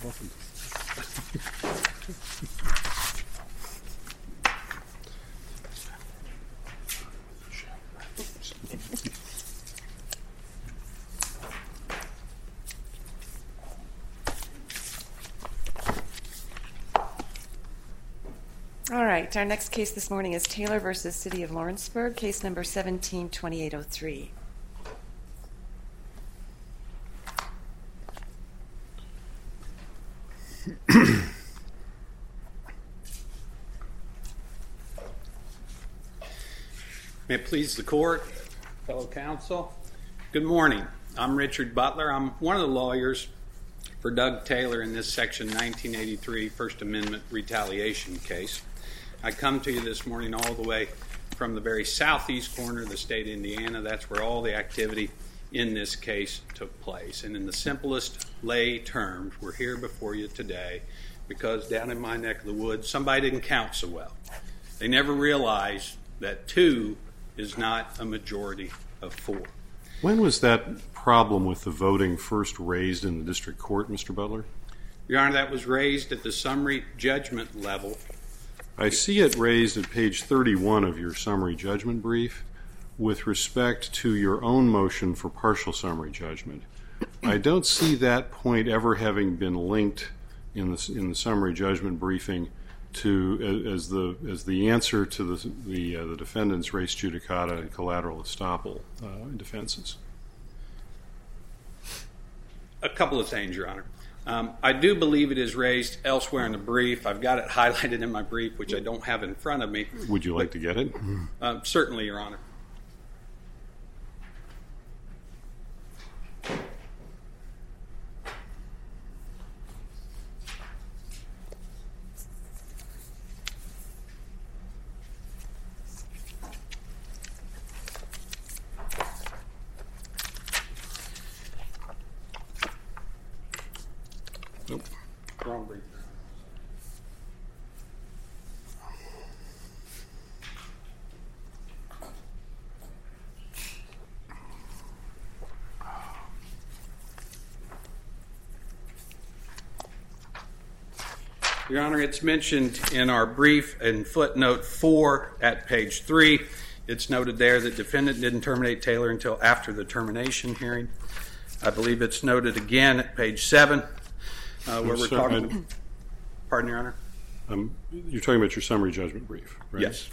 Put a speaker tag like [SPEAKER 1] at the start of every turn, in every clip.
[SPEAKER 1] Welcome.
[SPEAKER 2] All right, our next case this morning is Taylor v. City of Lawrenceburg, case number 17-2803.
[SPEAKER 3] May it please the court, fellow counsel. Good morning. I'm Richard Butler. I'm one of the lawyers for Doug Taylor in this Section 1983 First Amendment retaliation case. I come to you this morning all the way from the very southeast corner of the state of Indiana. That's where all the activity in this case took place. And in the simplest lay terms, we're here before you today because down in my neck of the woods, somebody didn't count so well. They never realized that 2 is not a majority of 4.
[SPEAKER 1] When was that problem with the voting first raised in the district court, Mr. Butler?
[SPEAKER 3] Your Honor, that was raised at the summary judgment level.
[SPEAKER 1] I see it raised at page 31 of your summary judgment brief with respect to your own motion for partial summary judgment. I don't see that point ever having been linked in the summary judgment briefing to as the answer to the defendant's res judicata and collateral estoppel defenses.
[SPEAKER 3] A couple of things, Your Honor. I do believe it is raised elsewhere in the brief. I've got it highlighted in my brief, which I don't have in front of me.
[SPEAKER 1] Would you like to get it?
[SPEAKER 3] Certainly, Your Honor.
[SPEAKER 1] Nope.
[SPEAKER 3] Wrong brief. Your Honor, it's mentioned in our brief in footnote 4 at page 3. It's noted there that defendant didn't terminate Taylor until after the termination hearing. I believe it's noted again at page 7. Where we're talking. Pardon, Your Honor?
[SPEAKER 1] You're talking about your summary judgment brief, right?
[SPEAKER 3] Yes.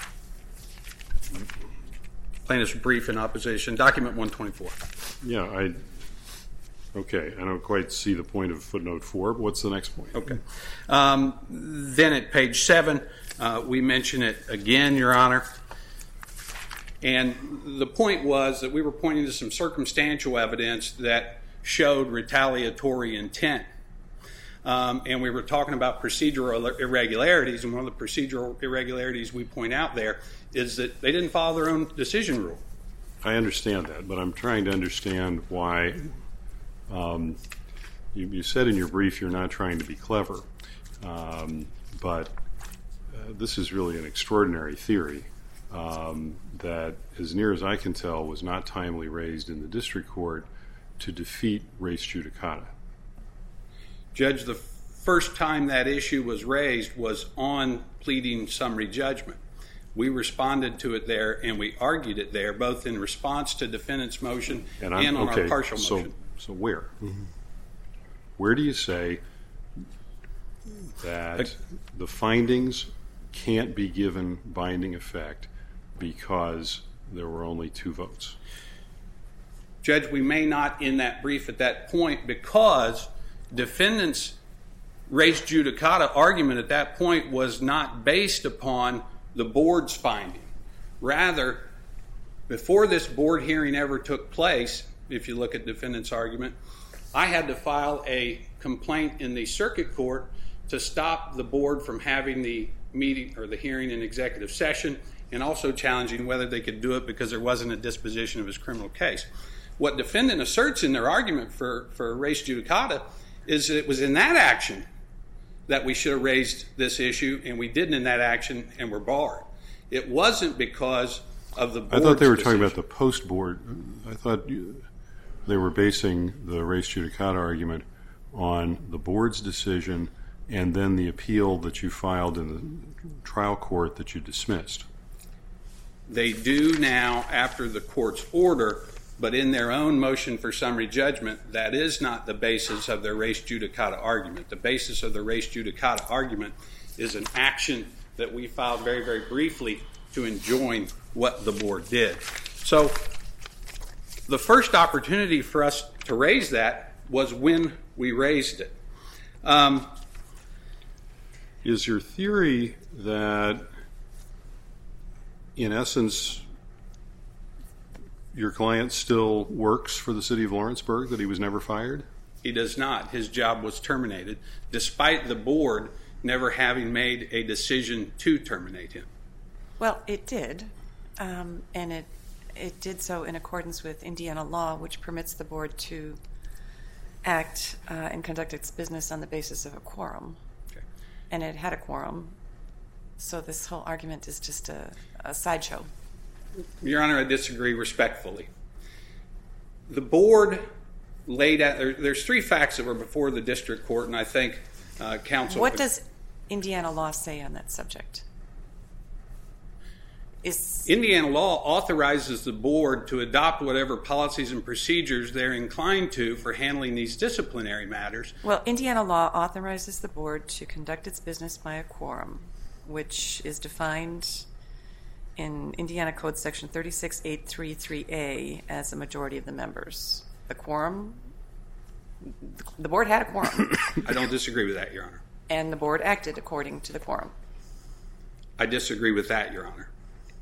[SPEAKER 3] Plaintiff's brief in opposition, document 124.
[SPEAKER 1] Yeah, okay, I don't quite see the point of footnote 4, but what's the next point?
[SPEAKER 3] Okay. Then at page 7, we mention it again, Your Honor. And the point was that we were pointing to some circumstantial evidence that showed retaliatory intent. And we were talking about procedural irregularities, and one of the procedural irregularities we point out there is that they didn't follow their own decision rule.
[SPEAKER 1] I understand that, but I'm trying to understand why. You said in your brief you're not trying to be clever, but this is really an extraordinary theory that, as near as I can tell, was not timely raised in the district court to defeat res judicata.
[SPEAKER 3] Judge, the first time that issue was raised was on pleading summary judgment. We responded to it there, and we argued it there, both in response to defendant's motion and on our partial motion.
[SPEAKER 1] So where? Mm-hmm. Where do you say that the findings can't be given binding effect because there were only 2 votes?
[SPEAKER 3] Judge, we may not in that brief at that point because defendant's res judicata argument at that point was not based upon the board's finding. Rather, before this board hearing ever took place, if you look at defendant's argument, I had to file a complaint in the circuit court to stop the board from having the meeting or the hearing in executive session, and also challenging whether they could do it because there wasn't a disposition of his criminal case. What defendant asserts in their argument for res judicata is that it was in that action that we should have raised this issue, and we didn't in that action, and were barred. It wasn't because of the board's decision.
[SPEAKER 1] I thought they were talking about the post-board. I thought they were basing the res judicata argument on the board's decision and then the appeal that you filed in the trial court that you dismissed?
[SPEAKER 3] They do now after the court's order, but in their own motion for summary judgment, that is not the basis of their res judicata argument. The basis of the res judicata argument is an action that we filed very, very briefly to enjoin what the board did. So the first opportunity for us to raise that was when we raised it.
[SPEAKER 1] Is your theory that, in essence, your client still works for the city of Lawrenceburg, that he was never fired?
[SPEAKER 3] He does not. His job was terminated, despite the board never having made a decision to terminate him.
[SPEAKER 2] Well, it did, and it did so in accordance with Indiana law, which permits the board to act and conduct its business on the basis of a quorum.
[SPEAKER 3] Okay.
[SPEAKER 2] And it had a quorum, so this whole argument is just a sideshow.
[SPEAKER 3] Your Honor, I disagree respectfully. The board laid out, there's three facts that were before the district court, and I think counsel...
[SPEAKER 2] What does Indiana law say on that subject?
[SPEAKER 3] Indiana law authorizes the board to adopt whatever policies and procedures they're inclined to for handling these disciplinary matters.
[SPEAKER 2] Well, Indiana law authorizes the board to conduct its business by a quorum, which is defined in Indiana Code Section 36833A as a majority of the members. The quorum, the board had a quorum.
[SPEAKER 3] I don't disagree with that, Your Honor.
[SPEAKER 2] And the board acted according to the quorum.
[SPEAKER 3] I disagree with that, Your Honor.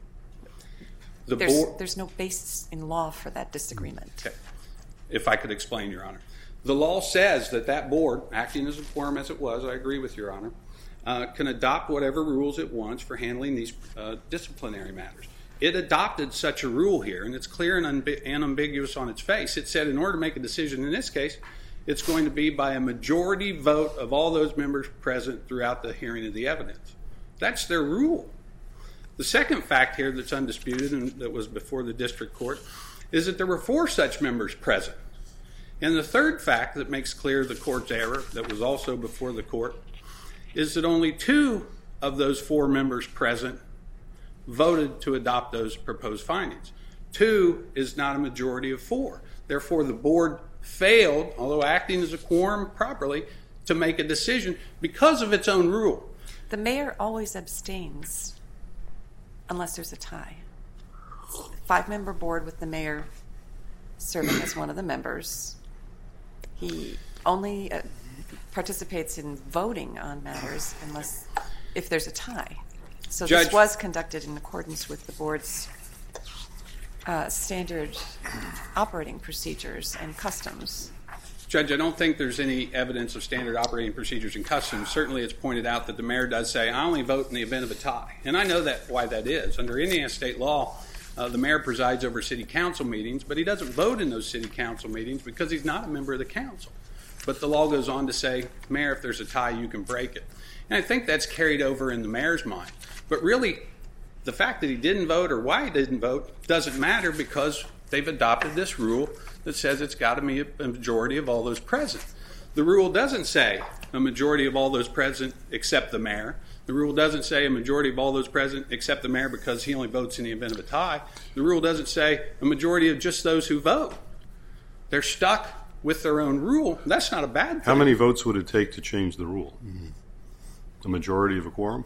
[SPEAKER 2] There's no basis in law for that disagreement.
[SPEAKER 3] Okay. If I could explain, Your Honor. The law says that that board, acting as a quorum as it was, I agree with Your Honor, can adopt whatever rules it wants for handling these disciplinary matters. It adopted such a rule here, and it's clear and unambiguous on its face. It said in order to make a decision in this case, it's going to be by a majority vote of all those members present throughout the hearing of the evidence. That's their rule. The second fact here that's undisputed and that was before the district court is that there were 4 such members present. And the third fact that makes clear the court's error that was also before the court is that only 2 of those 4 members present voted to adopt those proposed findings. 2 is not a majority of 4. Therefore, the board failed, although acting as a quorum properly, to make a decision because of its own rule.
[SPEAKER 2] The mayor always abstains unless there's a tie. 5-member board with the mayor serving as one of the members. He only participates in voting on matters if there's a tie. So
[SPEAKER 3] Judge,
[SPEAKER 2] this was conducted in accordance with the board's standard operating procedures and customs.
[SPEAKER 3] Judge, I don't think there's any evidence of standard operating procedures and customs. Certainly it's pointed out that the mayor does say, I only vote in the event of a tie. And I know why that is. Under Indiana state law, the mayor presides over city council meetings, but he doesn't vote in those city council meetings because he's not a member of the council. But the law goes on to say, Mayor, if there's a tie, you can break it. And I think that's carried over in the mayor's mind. But really, the fact that he didn't vote or why he didn't vote doesn't matter because they've adopted this rule that says it's got to be a majority of all those present. The rule doesn't say a majority of all those present except the mayor. The rule doesn't say a majority of all those present except the mayor because he only votes in the event of a tie. The rule doesn't say a majority of just those who vote. They're stuck with their own rule. That's not a bad thing.
[SPEAKER 1] How many votes would it take to change the rule? A majority of a quorum?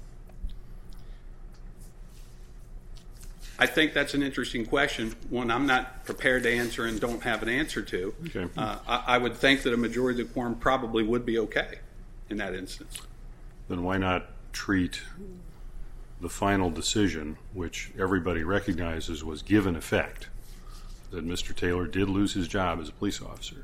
[SPEAKER 3] I think that's an interesting question, one I'm not prepared to answer and don't have an answer to.
[SPEAKER 1] Okay.
[SPEAKER 3] I would think that a majority of the quorum probably would be okay in that instance.
[SPEAKER 1] Then why not treat the final decision, which everybody recognizes was given effect, that Mr. Taylor did lose his job as a police officer,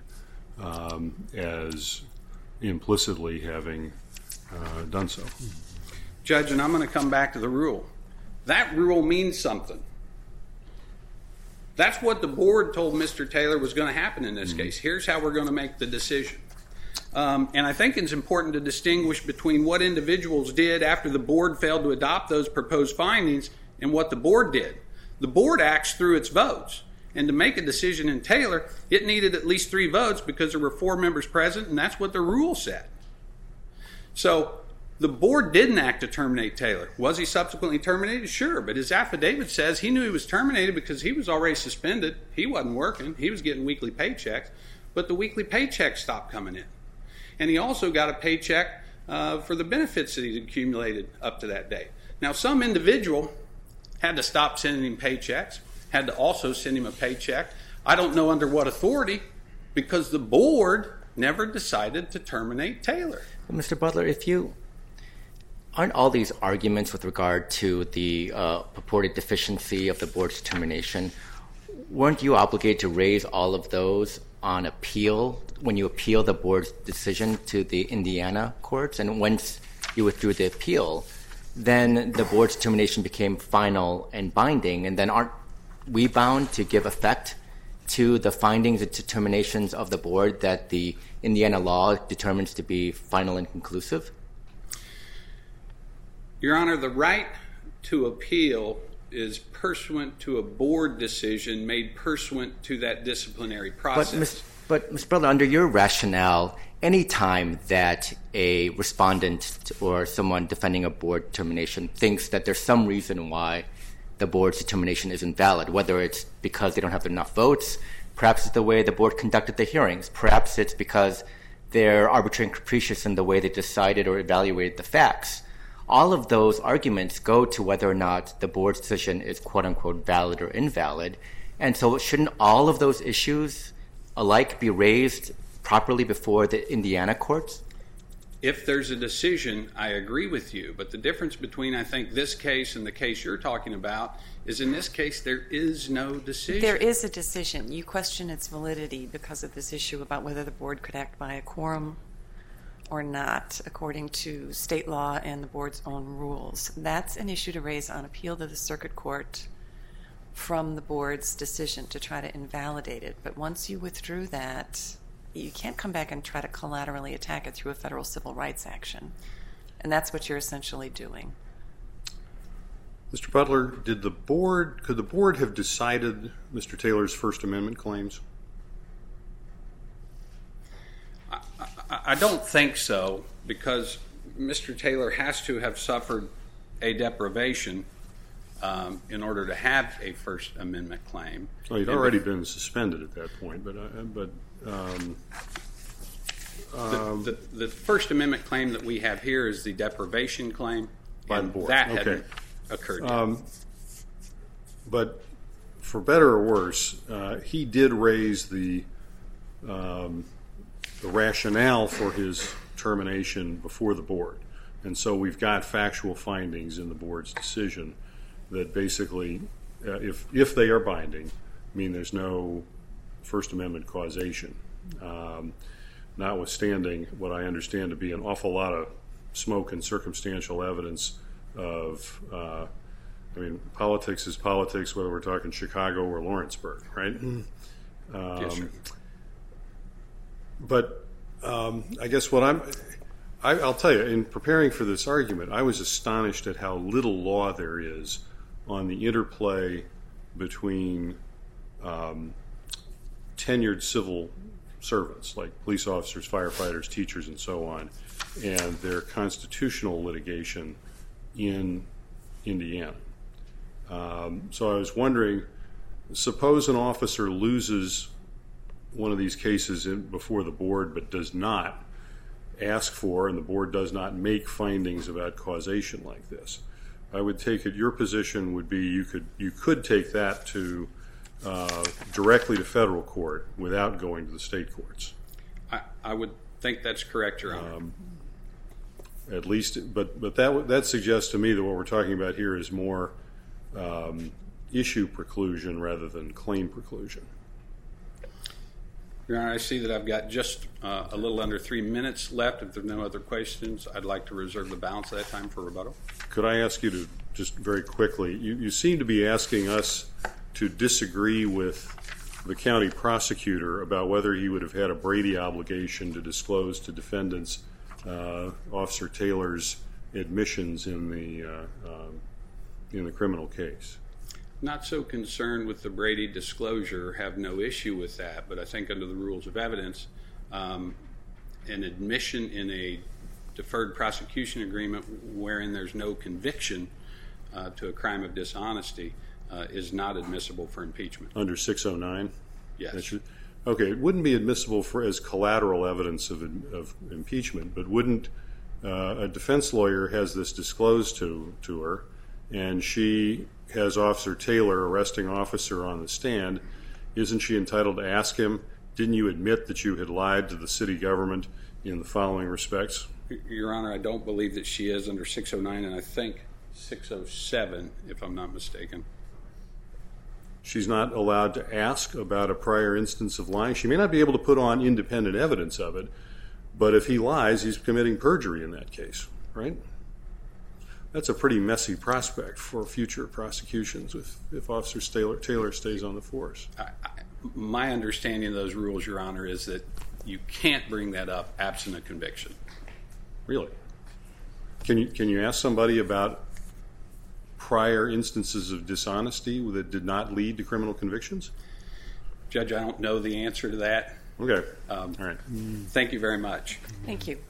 [SPEAKER 1] as implicitly having done so?
[SPEAKER 3] Judge, and I'm going to come back to the rule. That rule means something. That's what the board told Mr. Taylor was going to happen in this case. Here's how we're going to make the decision. And I think it's important to distinguish between what individuals did after the board failed to adopt those proposed findings and what the board did. The board acts through its votes. And to make a decision in Taylor, it needed at least 3 votes because there were 4 members present, and that's what the rule said. So the board didn't act to terminate Taylor. Was he subsequently terminated? Sure, but his affidavit says he knew he was terminated because he was already suspended. He wasn't working. He was getting weekly paychecks, but the weekly paychecks stopped coming in. And he also got a paycheck for the benefits that he'd accumulated up to that date. Now, some individual had to stop sending him paychecks, had to also send him a paycheck. I don't know under what authority, because the board never decided to terminate Taylor.
[SPEAKER 4] Mr. Butler, aren't all these arguments with regard to the purported deficiency of the board's determination, weren't you obligated to raise all of those on appeal when you appeal the board's decision to the Indiana courts? And once you withdrew the appeal, then the board's determination became final and binding, and then aren't we bound to give effect to the findings and determinations of the board that the Indiana law determines to be final and conclusive?
[SPEAKER 3] Your Honor, the right to appeal is pursuant to a board decision made pursuant to that disciplinary process.
[SPEAKER 4] But Mr. Butler, under your rationale, any time that a respondent or someone defending a board determination thinks that there's some reason why the board's determination is invalid, whether it's because they don't have enough votes, perhaps it's the way the board conducted the hearings, perhaps it's because they're arbitrary and capricious in the way they decided or evaluated the facts. All of those arguments go to whether or not the board's decision is quote-unquote valid or invalid. And so shouldn't all of those issues alike be raised properly before the Indiana courts?
[SPEAKER 3] If there's a decision, I agree with you. But the difference between, I think, this case and the case you're talking about is in this case there is no decision.
[SPEAKER 2] There is a decision. You question its validity because of this issue about whether the board could act by a quorum or not, according to state law and the board's own rules. That's an issue to raise on appeal to the circuit court from the board's decision to try to invalidate it. But once you withdrew that, you can't come back and try to collaterally attack it through a federal civil rights action. And that's what you're essentially doing.
[SPEAKER 1] Mr. Butler, could the board have decided Mr. Taylor's First Amendment claims?
[SPEAKER 3] I don't think so, because Mr. Taylor has to have suffered a deprivation in order to have a First Amendment claim.
[SPEAKER 1] Well, he'd already been suspended at that point,
[SPEAKER 3] the First Amendment claim that we have here is the deprivation claim.
[SPEAKER 1] By the board.
[SPEAKER 3] That hadn't occurred yet.
[SPEAKER 1] But for better or worse, he did raise the rationale for his termination before the board. And so we've got factual findings in the board's decision that basically, if they are binding, mean there's no First Amendment causation, notwithstanding what I understand to be an awful lot of smoke and circumstantial evidence of, politics is politics, whether we're talking Chicago or Lawrenceburg, right?
[SPEAKER 3] Yes, sir.
[SPEAKER 1] But I guess I'll tell you, in preparing for this argument, I was astonished at how little law there is on the interplay between tenured civil servants, like police officers, firefighters, teachers, and so on, and their constitutional litigation in Indiana. So I was wondering, suppose an officer loses one of these cases before the board but does not ask for, and the board does not make findings about causation like this. I would take it your position would be you could take that to directly to federal court without going to the state courts.
[SPEAKER 3] I would think that's correct, Your Honor.
[SPEAKER 1] At least, but that suggests to me that what we're talking about here is more issue preclusion rather than claim preclusion.
[SPEAKER 3] Your Honor, I see that I've got just a little under 3 minutes left. If there are no other questions, I'd like to reserve the balance of that time for rebuttal.
[SPEAKER 1] Could I ask you to just very quickly, you seem to be asking us to disagree with the county prosecutor about whether he would have had a Brady obligation to disclose to defendants Officer Taylor's admissions in the criminal case.
[SPEAKER 3] not so concerned with the Brady disclosure, have no issue with that, but I think under the rules of evidence, an admission in a deferred prosecution agreement wherein there's no conviction to a crime of dishonesty is not admissible for impeachment.
[SPEAKER 1] Under 609?
[SPEAKER 3] Yes.
[SPEAKER 1] Okay, it wouldn't be admissible as collateral evidence of impeachment, but wouldn't a defense lawyer has this disclosed to her, and she has Officer Taylor, arresting officer, on the stand, isn't she entitled to ask him, didn't you admit that you had lied to the city government in the following respects?
[SPEAKER 3] Your Honor, I don't believe that she is under 609, and I think 607, if I'm not mistaken.
[SPEAKER 1] She's not allowed to ask about a prior instance of lying. She may not be able to put on independent evidence of it, but if he lies, he's committing perjury in that case, right? That's a pretty messy prospect for future prosecutions if Officer Taylor stays on the force.
[SPEAKER 3] My understanding of those rules, Your Honor, is that you can't bring that up absent a conviction.
[SPEAKER 1] Really? Can you ask somebody about prior instances of dishonesty that did not lead to criminal convictions?
[SPEAKER 3] Judge, I don't know the answer to that.
[SPEAKER 1] Okay. All right.
[SPEAKER 3] Thank you very much.
[SPEAKER 2] Thank you.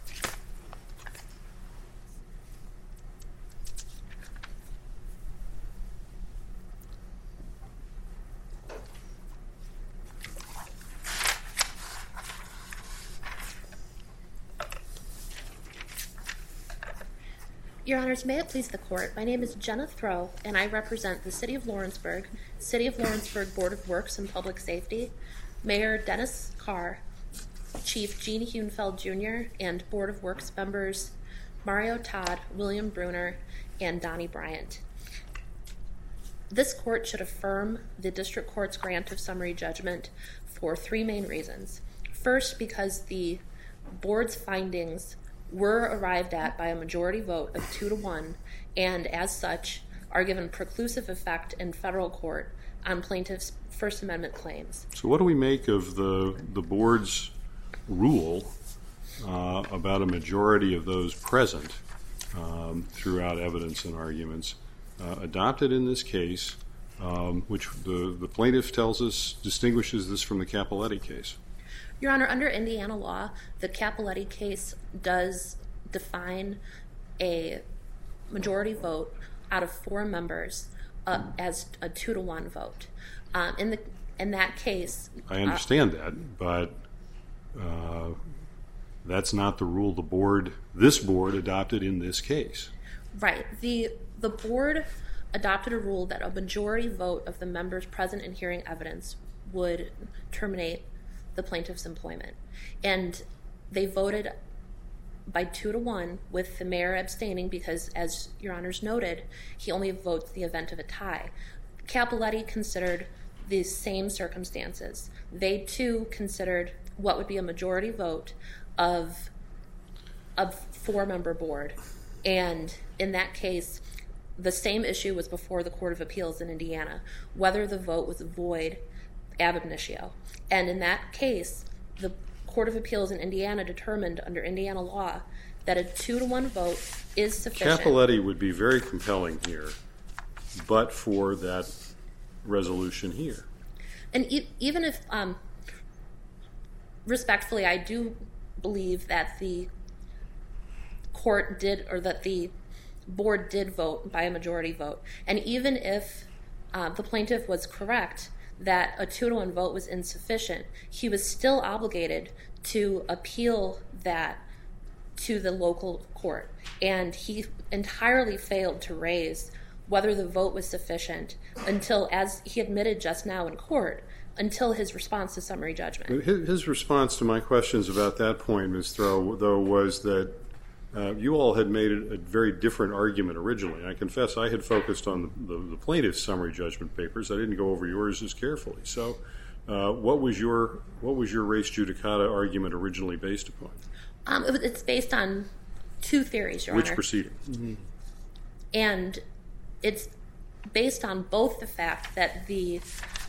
[SPEAKER 5] Your Honors, may it please the Court, my name is Jenna Throw, and I represent the City of Lawrenceburg Board of Works and Public Safety, Mayor Dennis Carr, Chief Gene Hunefeld Jr., and Board of Works members Mario Todd, William Bruner, and Donnie Bryant. This Court should affirm the District Court's grant of summary judgment for three main reasons. First, because the Board's findings were arrived at by a majority vote of 2-1, and as such are given preclusive effect in federal court on plaintiffs' First Amendment claims.
[SPEAKER 1] So what do we make of the Board's rule about a majority of those present throughout evidence and arguments adopted in this case, which the plaintiff tells us distinguishes this from the Capoletti case?
[SPEAKER 5] Your Honor, under Indiana law, the Capoletti case does define a majority vote out of 4 members as a 2-1 vote. In that case,
[SPEAKER 1] I understand that, but that's not the rule this board adopted in this case.
[SPEAKER 5] Right. The board adopted a rule that a majority vote of the members present in hearing evidence would terminate the plaintiff's employment. And they voted by 2-1 with the mayor abstaining because, as Your Honors noted, he only votes the event of a tie. Capoletti considered the same circumstances. They too considered what would be a majority vote of a 4-member board. And in that case, the same issue was before the Court of Appeals in Indiana, whether the vote was void ab initio. And in that case, the Court of Appeals in Indiana determined under Indiana law that a 2-1 vote is sufficient.
[SPEAKER 1] Capoletti would be very compelling here, but for that resolution here.
[SPEAKER 5] And even if, respectfully, I do believe that the court did, or that the board did vote by a majority vote. And even if the plaintiff was correct that a 2-1 vote was insufficient, he was still obligated to appeal that to the local court. And he entirely failed to raise whether the vote was sufficient until, as he admitted just now in court, until his response to summary judgment.
[SPEAKER 1] His response to my questions about that point, Ms. Throw, though, was that you all had made a very different argument originally. I confess I had focused on the plaintiff's summary judgment papers. I didn't go over yours as carefully. So what was your res judicata argument originally based upon?
[SPEAKER 5] It's based on 2 theories, Your Honor.
[SPEAKER 1] Which proceeding?
[SPEAKER 5] Mm-hmm. And it's based on both the fact that the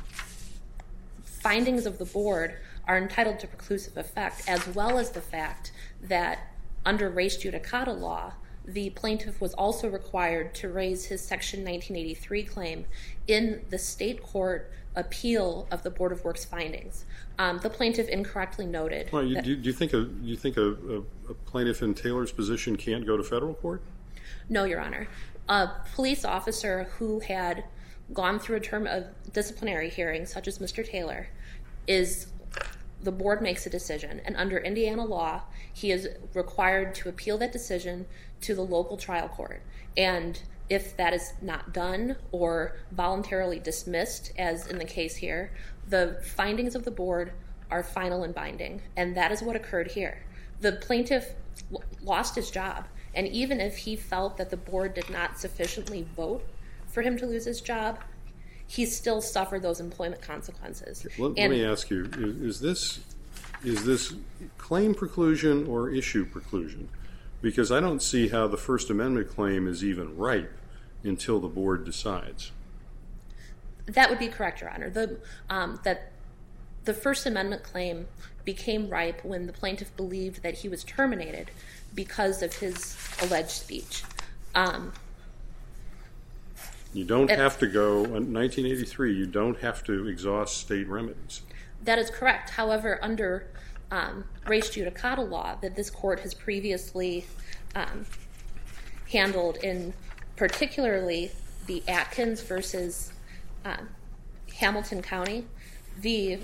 [SPEAKER 5] findings of the board are entitled to preclusive effect, as well as the fact that under res judicata law, the plaintiff was also required to raise his Section 1983 claim in the state court appeal of the Board of Works findings. The plaintiff incorrectly noted.
[SPEAKER 1] Well, do you think a plaintiff in Taylor's position can't go to federal court?
[SPEAKER 5] No, Your Honor. A police officer who had gone through a term of disciplinary hearing, such as Mr. Taylor, the board makes a decision, and under Indiana law, he is required to appeal that decision to the local trial court. And if that is not done or voluntarily dismissed, as in the case here, the findings of the board are final and binding, and that is what occurred here. The plaintiff lost his job, and even if he felt that the board did not sufficiently vote for him to lose his job, he still suffered those employment consequences.
[SPEAKER 1] Let me ask you, is this claim preclusion or issue preclusion? Because I don't see how the First Amendment claim is even ripe until the board decides.
[SPEAKER 5] That would be correct, Your Honor. That the First Amendment claim became ripe when the plaintiff believed that he was terminated because of his alleged speech.
[SPEAKER 1] You don't have to go, in 1983, you don't have to exhaust state remedies.
[SPEAKER 5] That is correct. However, under res judicata law that this court has previously handled in particularly the Atkins versus Hamilton County, the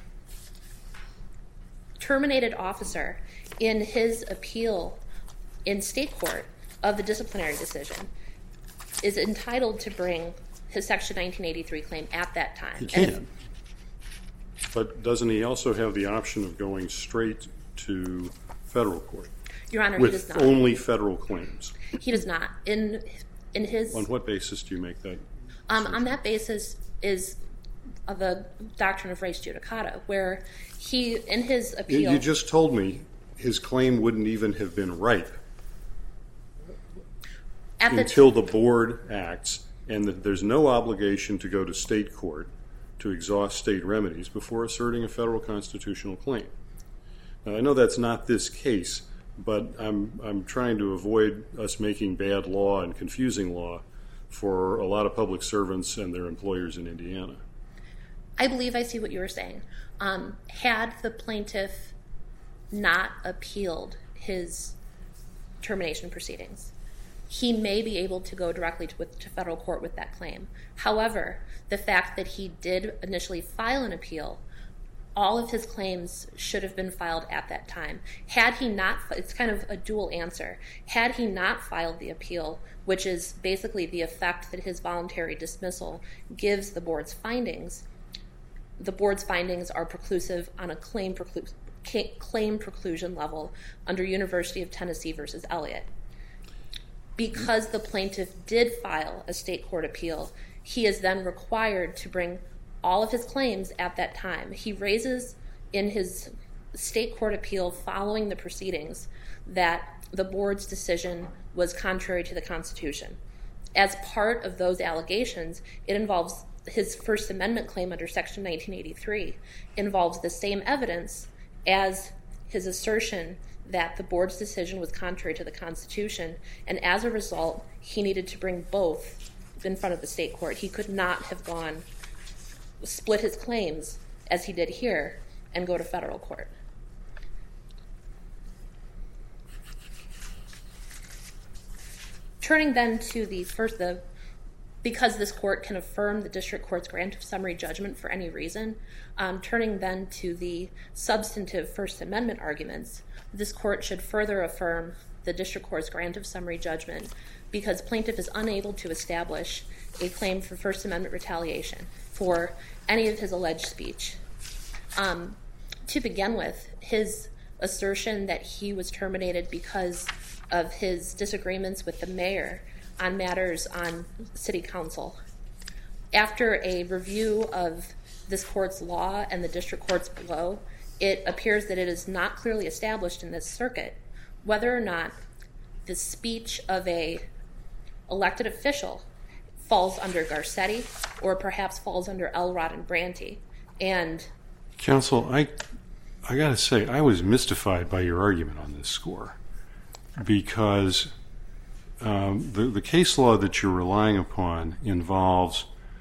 [SPEAKER 5] terminated officer in his appeal in state court of the disciplinary decision is entitled to bring his Section 1983 claim at that time.
[SPEAKER 1] He can. But doesn't he also have the option of going straight to federal court?
[SPEAKER 5] Your Honor, he does not.
[SPEAKER 1] With only federal claims?
[SPEAKER 5] He does not. In his.
[SPEAKER 1] On what basis do you make that?
[SPEAKER 5] On that basis is the doctrine of res judicata, where he, in his appeal.
[SPEAKER 1] You just told me his claim wouldn't even have been ripe until the board acts, and that there's no obligation to go to state court to exhaust state remedies before asserting a federal constitutional claim. Now, I know that's not this case, but I'm trying to avoid us making bad law and confusing law for a lot of public servants and their employers in Indiana.
[SPEAKER 5] I believe I see what you were saying. Had the plaintiff not appealed his termination proceedings, he may be able to go directly to federal court with that claim. However, the fact that he did initially file an appeal, all of his claims should have been filed at that time. Had he not, it's kind of a dual answer. Had he not filed the appeal, which is basically the effect that his voluntary dismissal gives the board's findings are preclusive on a claim preclusion level under University of Tennessee versus Elliott. Because the plaintiff did file a state court appeal, he is then required to bring all of his claims at that time. He raises in his state court appeal following the proceedings that the board's decision was contrary to the Constitution. As part of those allegations, it involves his First Amendment claim under Section 1983, involves the same evidence as his assertion that the board's decision was contrary to the Constitution, and as a result, he needed to bring both in front of the state court. He could not have split his claims, as he did here, and go to federal court. Turning then to because this court can affirm the district court's grant of summary judgment for any reason, turning then to the substantive First Amendment arguments, this court should further affirm the district court's grant of summary judgment because plaintiff is unable to establish a claim for First Amendment retaliation for any of his alleged speech. To begin with, his assertion that he was terminated because of his disagreements with the mayor on matters on city council. After a review of this court's law and the district courts below, it appears that it is not clearly established in this circuit whether or not the speech of a elected official falls under Garcetti or perhaps falls under Elrod and Branty. And
[SPEAKER 1] counsel, I got to say, I was mystified by your argument on this score because the case law that you're relying upon involves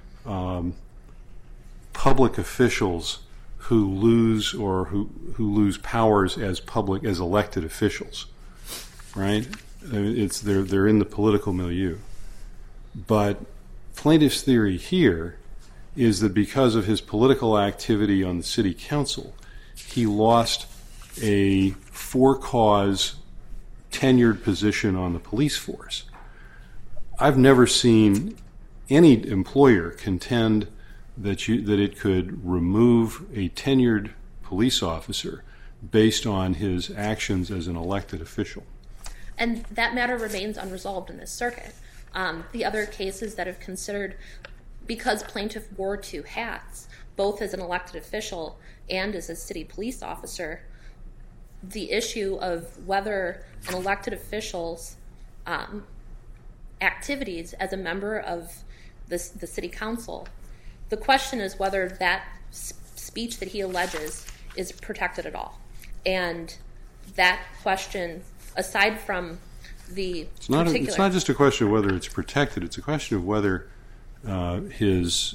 [SPEAKER 1] public officials who lose who lose powers as elected officials, right? They're in the political milieu. But plaintiff's theory here is that because of his political activity on the city council, he lost a for-cause tenured position on the police force. I've never seen any employer contend that it could remove a tenured police officer based on his actions as an elected official.
[SPEAKER 5] And that matter remains unresolved in this circuit. The other cases that have considered, because plaintiff wore two hats, both as an elected official and as a city police officer, the issue of whether an elected official's activities as a member of the city council, the question is whether that speech that he alleges is protected at all. And that question, aside from the
[SPEAKER 1] It's not just a question of whether it's protected, it's a question of whether his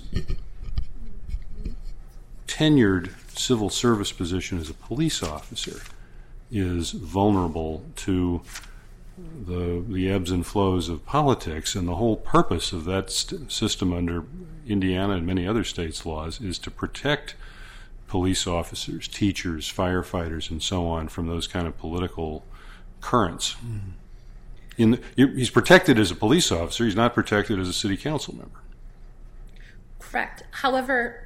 [SPEAKER 1] tenured civil service position as a police officer is vulnerable to the ebbs and flows of politics, and the whole purpose of that system under Indiana and many other states' laws is to protect police officers, teachers, firefighters, and so on from those kind of political currents. He's protected as a police officer. He's not protected as a city council member.
[SPEAKER 5] Correct. However,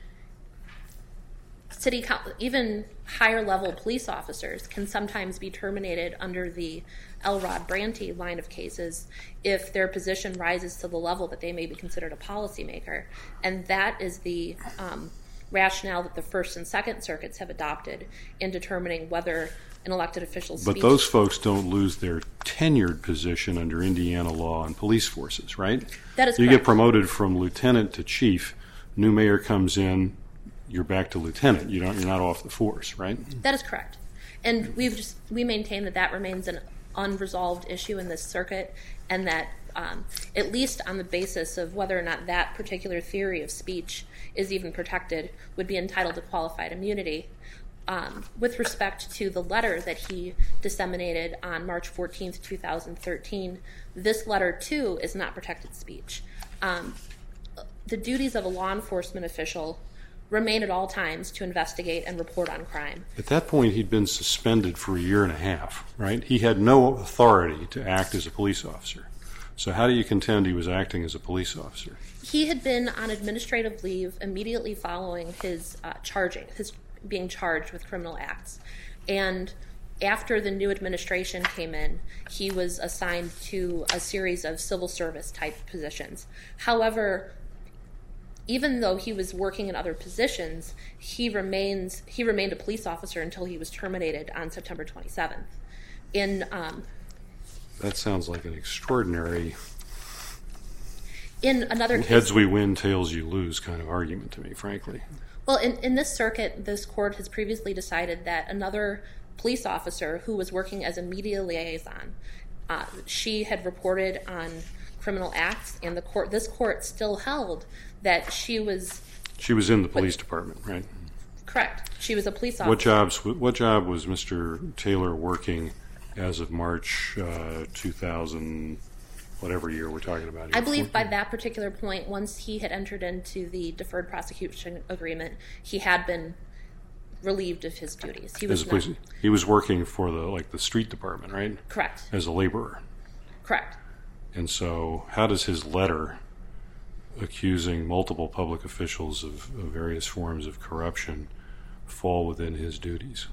[SPEAKER 5] even higher level police officers can sometimes be terminated under the Elrod Branty line of cases if their position rises to the level that they may be considered a policymaker. And that is the rationale that the First and Second Circuits have adopted in determining whether an elected official's speech...
[SPEAKER 1] But those folks don't lose their tenured position under Indiana law on police forces, right?
[SPEAKER 5] That is correct.
[SPEAKER 1] You get promoted from lieutenant to chief, new mayor comes in, you're back to lieutenant. You're not off the force, right?
[SPEAKER 5] That is correct. And we maintain that remains an unresolved issue in this circuit, and that at least on the basis of whether or not that particular theory of speech is even protected, would be entitled to qualified immunity. With respect to the letter that he disseminated on March 14th, 2013, this letter, too, is not protected speech. The duties of a law enforcement official remain at all times to investigate and report on crime.
[SPEAKER 1] At that point, he'd been suspended for a year and a half, right? He had no authority to act as a police officer. So how do you contend he was acting as a police officer?
[SPEAKER 5] He had been on administrative leave immediately following his being charged with criminal acts. And after the new administration came in, he was assigned to a series of civil service type positions. However, even though he was working in other positions, he remained a police officer until he was terminated on September 27th.
[SPEAKER 1] That sounds like an extraordinary
[SPEAKER 5] in another case,
[SPEAKER 1] heads we win, tails you lose kind of argument to me, frankly.
[SPEAKER 5] Well, in this circuit, this court has previously decided that another police officer who was working as a media liaison, she had reported on criminal acts, and this court still held that she was
[SPEAKER 1] in the police department, right?
[SPEAKER 5] Correct. She was a police officer.
[SPEAKER 1] What job was Mr. Taylor working as of March 2000, whatever year we're talking about here?
[SPEAKER 5] I believe by that particular point, once he had entered into the deferred prosecution agreement, he had been relieved of his duties.
[SPEAKER 1] He was working for the street department, right?
[SPEAKER 5] Correct.
[SPEAKER 1] As a laborer.
[SPEAKER 5] Correct.
[SPEAKER 1] And so how does his letter accusing multiple public officials of various forms of corruption fall within his duties?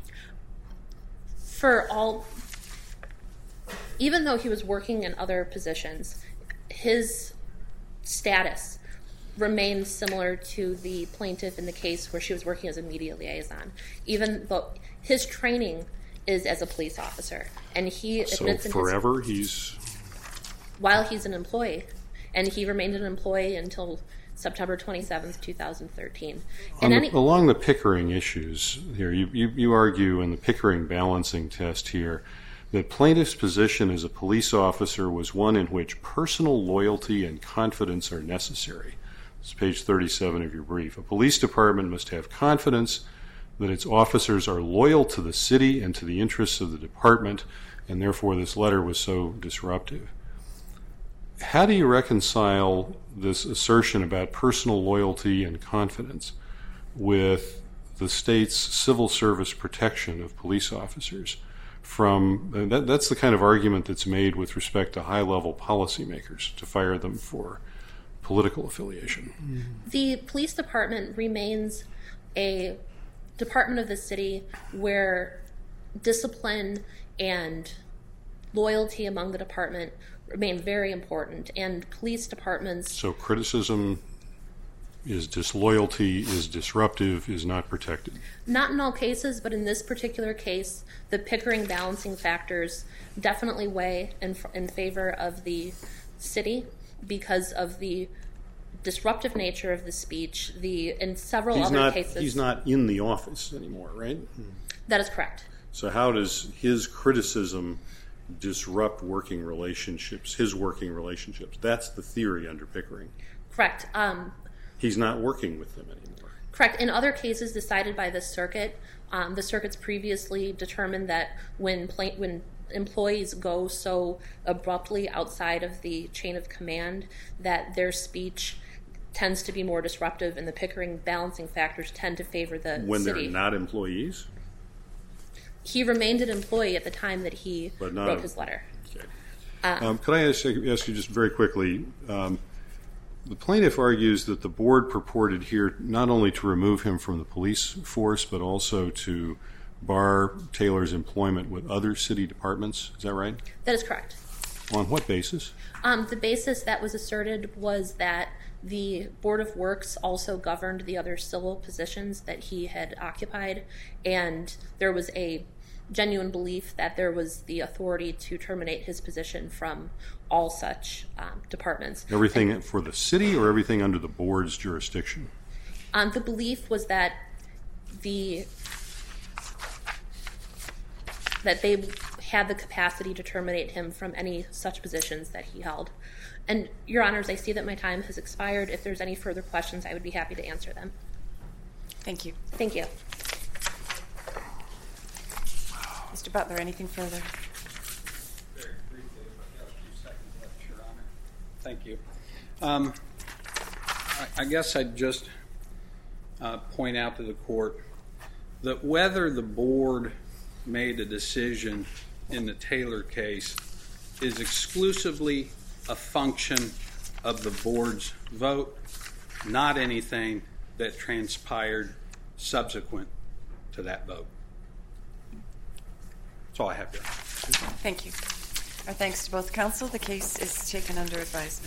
[SPEAKER 5] Even though he was working in other positions, his status remained similar to the plaintiff in the case where she was working as a media liaison, even though his training is as a police officer. And he admits while he's an employee, and he remained an employee until September 27th, 2013.
[SPEAKER 1] Along the Pickering issues here, you argue in the Pickering balancing test here that plaintiff's position as a police officer was one in which personal loyalty and confidence are necessary. This is page 37 of your brief. A police department must have confidence that its officers are loyal to the city and to the interests of the department, and therefore this letter was so disruptive. How do you reconcile this assertion about personal loyalty and confidence with the state's civil service protection of police officers? That's the kind of argument that's made with respect to high-level policymakers, to fire them for political affiliation.
[SPEAKER 5] The police department remains a department of the city where discipline and loyalty among the department remain very important, and police departments...
[SPEAKER 1] So criticism is disloyalty, is disruptive, is not protected?
[SPEAKER 5] Not in all cases, but in this particular case, the Pickering balancing factors definitely weigh in favor of the city because of the disruptive nature of the speech. In several other cases...
[SPEAKER 1] He's not in the office anymore, right?
[SPEAKER 5] That is correct.
[SPEAKER 1] So how does his criticism disrupt working relationships, his working relationships? That's the theory under Pickering.
[SPEAKER 5] Correct.
[SPEAKER 1] He's not working with them anymore.
[SPEAKER 5] Correct. In other cases decided by the circuit, the circuits previously determined that when employees go so abruptly outside of the chain of command that their speech tends to be more disruptive, and the Pickering balancing factors tend to favor the
[SPEAKER 1] when
[SPEAKER 5] city.
[SPEAKER 1] They're not employees?
[SPEAKER 5] He remained an employee at the time that he wrote his letter.
[SPEAKER 1] Okay. Could I ask you just very quickly, the plaintiff argues that the board purported here not only to remove him from the police force, but also to bar Taylor's employment with other city departments. Is that right?
[SPEAKER 5] That is correct.
[SPEAKER 1] On what basis?
[SPEAKER 5] The basis that was asserted was that the Board of Works also governed the other civil positions that he had occupied, and there was a genuine belief that there was the authority to terminate his position from all such departments.
[SPEAKER 1] Everything for the city or everything under the board's jurisdiction?
[SPEAKER 5] The belief was that they had the capacity to terminate him from any such positions that he held. And, Your Honors, I see that my time has expired. If there's any further questions, I would be happy to answer them.
[SPEAKER 2] Thank you.
[SPEAKER 5] Thank you.
[SPEAKER 2] Mr. Butler, anything further?
[SPEAKER 3] Very briefly, if I've got a few seconds left, Your Honor. Thank you. I guess I'd just point out to the court that whether the board made a decision in the Taylor case is exclusively a function of the board's vote, not anything that transpired subsequent to that vote. That's all I have, Your Honor.
[SPEAKER 2] Thank you. Our thanks to both counsel. The case is taken under advisement.